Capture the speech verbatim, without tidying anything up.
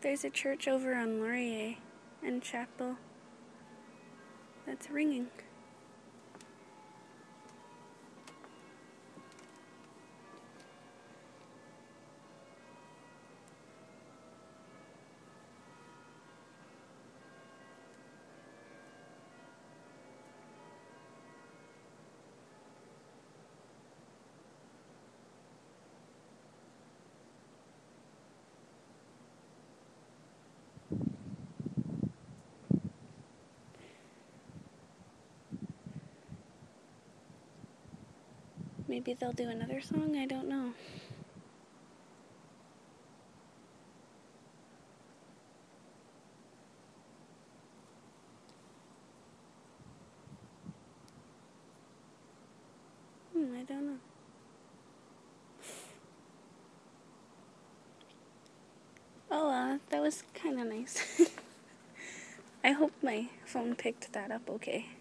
There's a church over on Laurier and Chapel that's ringing. Maybe they'll do another song, I don't know. Hmm, I don't know. Oh, uh, that was kind of nice. I hope my phone picked that up okay.